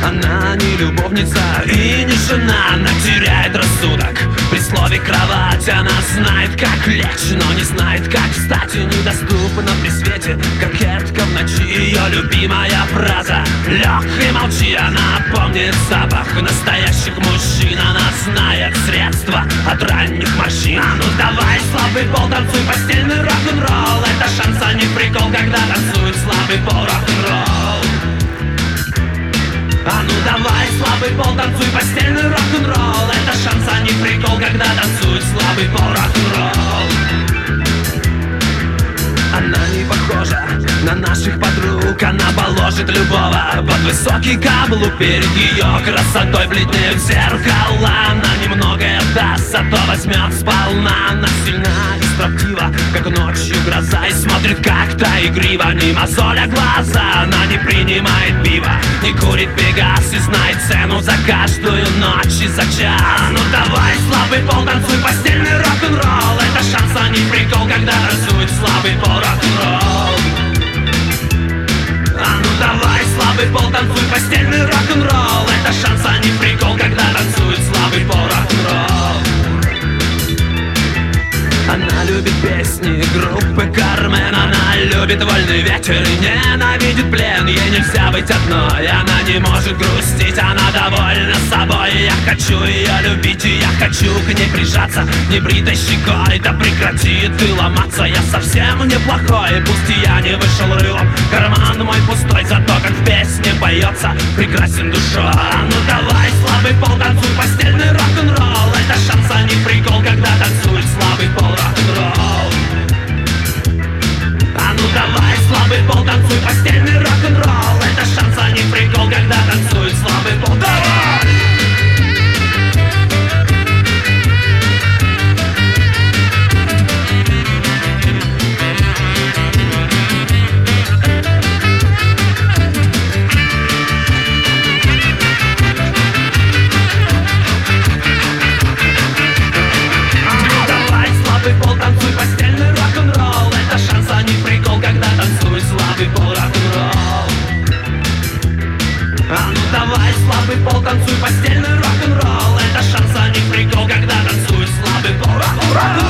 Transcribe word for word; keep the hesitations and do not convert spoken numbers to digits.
Она не любовница и не жена, она теряет рассудок при слове кровать. Она знает, как лечь, но не знает, как встать. И недоступна при свете кокетка в ночи. Ее любимая фраза: лег и молчи. Она помнит запах настоящих мужчин. Она знает средства от ранних морщин. А ну давай, слабый пол, танцуй постельный рок-н-ролл. Это шанс, а не прикол, когда танцует слабый пол рок-н-ролл. А ну давай, слабый пол, танцуй постельный рок-н-ролл. Это шанс, а не прикол, когда танцует слабый пол рок-н-ролл. Она не похожа на наших подруг. Она положит любого под высокий каблук. Перед ее красотой бледнеют зеркала. Она немногое даст, зато возьмет сполна. Она сильна и строптива, как ночью гроза. И смотрит как-то игриво, не мозоля глаза. Она не принимает пива, не курит пегас. И знает цену за каждую ночь и за час. Ну давай, слабый пол, танцуй постельный рок-н-ролл. Это шанс, а не прикол, когда танцует слабый пол рок-н-ролл. А ну давай, слабый пол, танцуй постельный рок-н-ролл. Это шанс, а не прикол, когда танцует слабый пол рок-н-ролл. Она любит песни группы Кармен. Она любит вольный ветер и ненавидит плен. Ей нельзя быть одной, она не может грустить. Она довольна собой, я хочу ее любить. И я хочу к ней прижаться небритой щекой. Да прекрати ты ломаться, я совсем неплохой. Пусть и я не вышел рылом, карман мой пустой. Зато как в песне поется, прекрасен душой. А ну давай, слабый пол, танцуй постельный рок-н-ролл. Это шанс, а не прикол, когда танцует слабый пол рок-н-ролл. А ну давай, слабый пол, танцуй постельный рок-н-ролл. Это шанс, а не прикол, когда танцует слабый пол. Давай! Танцуй постельный рок-н-ролл. Это шанс, а не прикол, когда танцует слабый пол рок-н-ролл. А ну давай, слабый пол, танцуй постельный рок-н-ролл. Это шанс, а не прикол, когда танцует слабый пол рок-н-ролл.